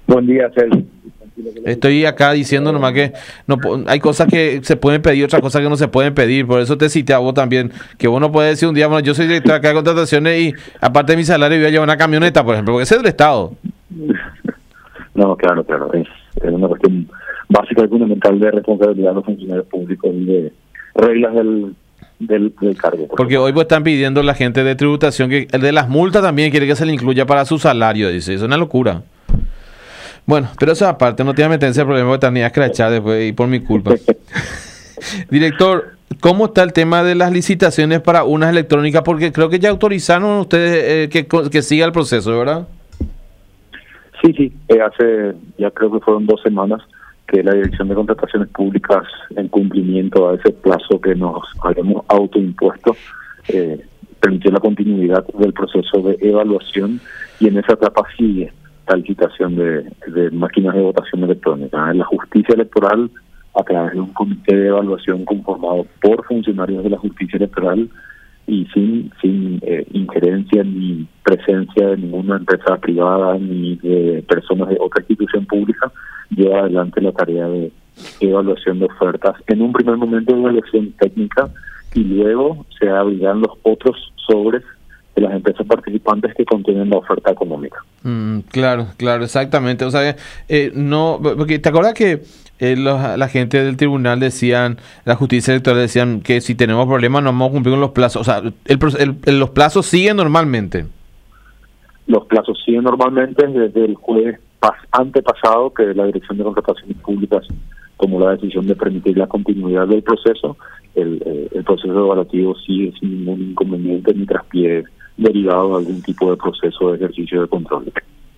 Buen día, Sergio. Estoy acá diciendo nomás que no, hay cosas que se pueden pedir, otras cosas que no se pueden pedir. Por eso te cité a vos también, que vos no puedes decir un día, bueno, yo soy director acá de contrataciones y aparte de mi salario voy a llevar una camioneta, por ejemplo, porque ese es del Estado. No, claro. Es una cuestión básica y fundamental de responsabilidad de los funcionarios públicos y de reglas del cargo. Porque hoy pues están pidiendo la gente de tributación que el de las multas también quiere que se le incluya para su salario, dice. Es una locura. Bueno, pero eso aparte, no te voy a meter en ese problema porque tenía que escrachar después y por mi culpa. Director, ¿cómo está el tema de las licitaciones para urnas electrónicas? Porque creo que ya autorizaron ustedes que siga el proceso, ¿verdad? Sí, hace, ya creo que fueron 2 semanas que la Dirección de Contrataciones Públicas, en cumplimiento a ese plazo que nos habíamos autoimpuesto, permitió la continuidad del proceso de evaluación y en esa etapa sigue la licitación de máquinas de votación electrónica. La justicia electoral, a través de un comité de evaluación conformado por funcionarios de la justicia electoral y sin injerencia ni presencia de ninguna empresa privada ni de personas de otra institución pública, lleva adelante la tarea de evaluación de ofertas. En un primer momento de evaluación técnica y luego se abrirán los otros sobres de las empresas participantes que contienen la oferta económica. Claro, exactamente. O sea, no, porque te acuerdas que la gente del tribunal decían, la justicia electoral decían que si tenemos problemas no vamos a cumplir con los plazos. O sea, los plazos siguen normalmente. Los plazos siguen normalmente desde el jueves antepasado, que la Dirección de Contrataciones Públicas tomó la decisión de permitir la continuidad del proceso. El proceso evaluativo sigue sin ningún inconveniente ni traspié derivado de algún tipo de proceso de ejercicio de control.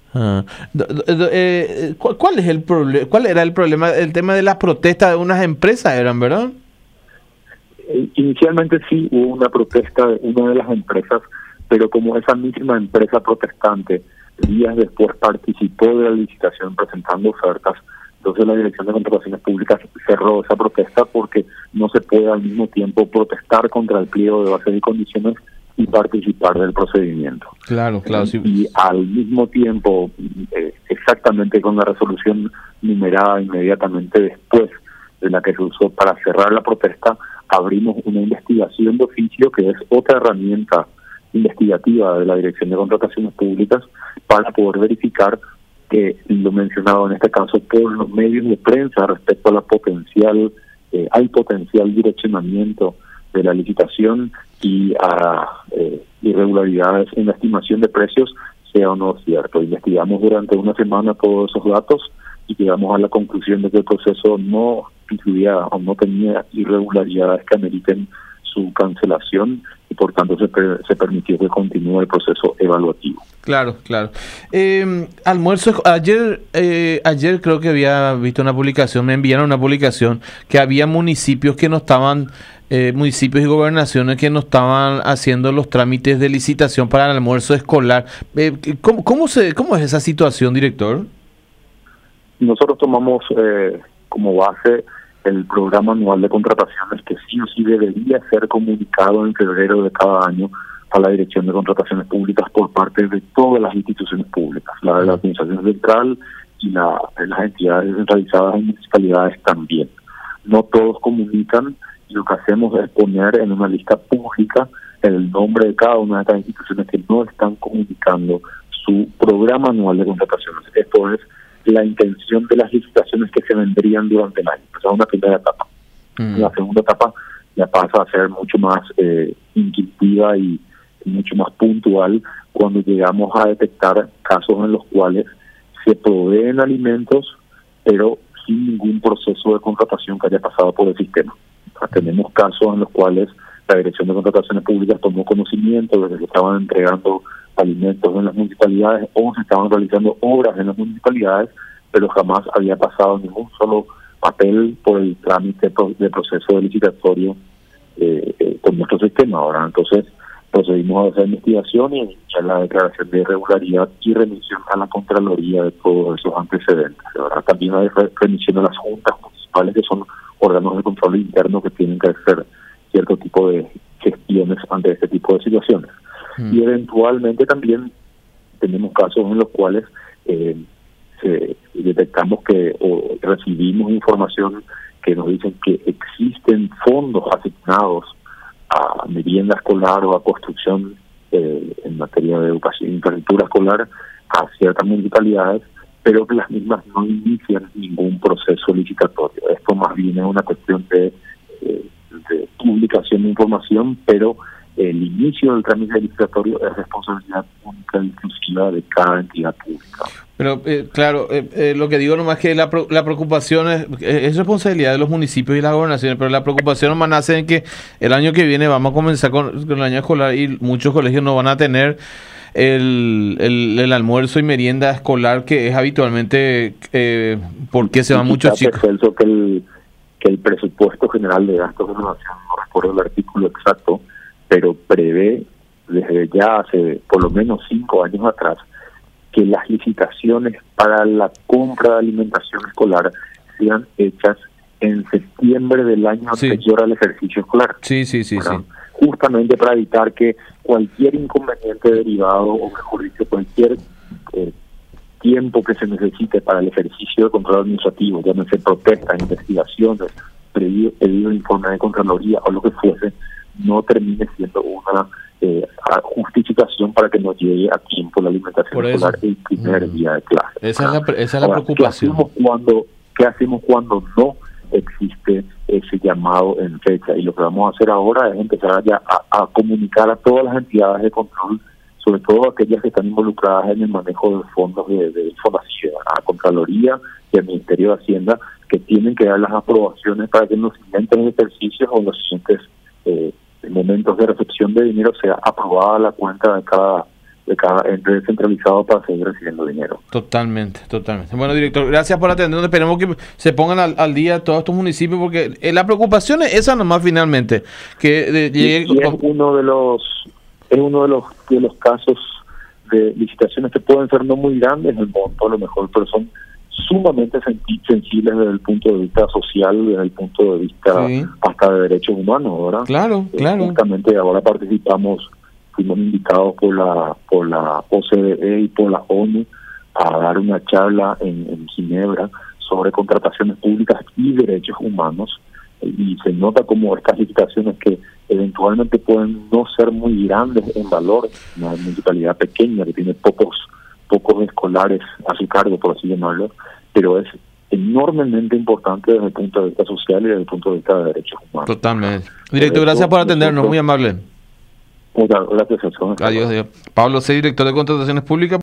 ¿Cuál es el problema? ¿Cuál era el problema? El tema de las protestas de unas empresas eran, ¿verdad? Inicialmente sí hubo una protesta de una de las empresas, pero como esa misma empresa protestante días después participó de la licitación presentando ofertas, entonces la Dirección de Contrataciones Públicas cerró esa protesta porque no se puede al mismo tiempo protestar contra el pliego de bases y condiciones y participar del procedimiento. Claro, sí. Y al mismo tiempo, exactamente con la resolución numerada inmediatamente después de la que se usó para cerrar la protesta, abrimos una investigación de oficio que es otra herramienta investigativa de la Dirección de Contrataciones Públicas para poder verificar que lo mencionado en este caso por los medios de prensa respecto a la al potencial direccionamiento de la licitación y a irregularidades en la estimación de precios sea o no cierto. Investigamos durante una semana todos esos datos y llegamos a la conclusión de que el proceso no incluía o no tenía irregularidades que ameriten su cancelación y por tanto se permitió que continúe el proceso evaluativo. Claro. Almuerzo, ayer creo que había visto una publicación, me enviaron una publicación que había municipios que no estaban, municipios y gobernaciones que no estaban haciendo los trámites de licitación para el almuerzo escolar. ¿Cómo es esa situación, director? Nosotros tomamos como base el programa anual de contrataciones que sí o sí debería ser comunicado en febrero de cada año a la Dirección de Contrataciones Públicas por parte de todas las instituciones públicas, la de la Administración Central y las entidades centralizadas en municipalidades también. No todos comunican y lo que hacemos es poner en una lista pública el nombre de cada una de estas instituciones que no están comunicando su programa anual de contrataciones. Esto es la intención de las licitaciones que se vendrían durante el año. Esa es una primera etapa. La segunda etapa ya pasa a ser mucho más intuitiva y mucho más puntual cuando llegamos a detectar casos en los cuales se proveen alimentos pero sin ningún proceso de contratación que haya pasado por el sistema. O sea, tenemos casos en los cuales la Dirección de Contrataciones Públicas tomó conocimiento de que se estaban entregando alimentos en las municipalidades o se estaban realizando obras en las municipalidades, pero jamás había pasado ningún solo papel por el trámite de proceso de licitatorio con nuestro sistema. Ahora, entonces, procedimos a esa investigación y iniciar la declaración de irregularidad y remisión a la Contraloría de todos esos antecedentes. Ahora, también hay remisión a las juntas municipales, que son órganos de control interno que tienen que hacer cierto tipo de gestiones ante este tipo de situaciones. Y eventualmente también tenemos casos en los cuales se detectamos que o recibimos información que nos dicen que existen fondos asignados a merienda escolar o a construcción en materia de educación e infraestructura escolar a ciertas municipalidades, pero que las mismas no inician ningún proceso licitatorio. Esto más bien es una cuestión de publicación de información, pero el inicio del trámite licitatorio es responsabilidad única y exclusiva de cada entidad pública. Pero claro, lo que digo nomás que la preocupación es responsabilidad de los municipios y las gobernaciones, pero la preocupación nomás nace en que el año que viene vamos a comenzar con el año escolar y muchos colegios no van a tener el almuerzo y merienda escolar que es habitualmente porque se van muchos chicos. Celso, que el presupuesto general de gastos de renovación, no recuerdo el artículo exacto, pero prevé desde ya hace por lo menos 5 años atrás que las licitaciones para la compra de alimentación escolar sean hechas en septiembre del año anterior al ejercicio escolar. Sí. Justamente para evitar que cualquier inconveniente derivado, o mejor dicho, cualquier tiempo que se necesite para el ejercicio de control administrativo, llámese protestas, investigaciones, pedido informe de Contraloría o lo que fuese, no termine siendo una justificación para que no llegue a tiempo la alimentación escolar el primer día de clase. Esa es la preocupación. ¿Qué hacemos cuando no existe ese llamado en fecha? Y lo que vamos a hacer ahora es empezar ya a comunicar a todas las entidades de control, sobre todo aquellas que están involucradas en el manejo de fondos de información, a Contraloría y al Ministerio de Hacienda, que tienen que dar las aprobaciones para que en los siguientes ejercicios o en los siguientes momentos de recepción de dinero sea aprobada la cuenta de cada ente descentralizado para seguir recibiendo dinero. Totalmente. Bueno, director, gracias por atendernos. Esperemos que se pongan al día todos estos municipios, porque la preocupación es esa nomás finalmente, que llegue. Y es uno de los casos de licitaciones que pueden ser no muy grandes en el monto a lo mejor, pero son sumamente sensibles desde el punto de vista social, desde el punto de vista hasta de derechos humanos, ¿verdad? Claro. Justamente ahora fuimos invitados por la OCDE y por la ONU a dar una charla en Ginebra sobre contrataciones públicas y derechos humanos, y se nota como estas licitaciones que eventualmente pueden no ser muy grandes en valor, una municipalidad pequeña que tiene pocos escolares a su cargo, por así llamarlo, pero es enormemente importante desde el punto de vista social y desde el punto de vista de derechos humanos. Totalmente. Director, gracias por atendernos, muy amable. Muchas gracias, Celso. Adiós. Pablo C., director de Contrataciones Públicas.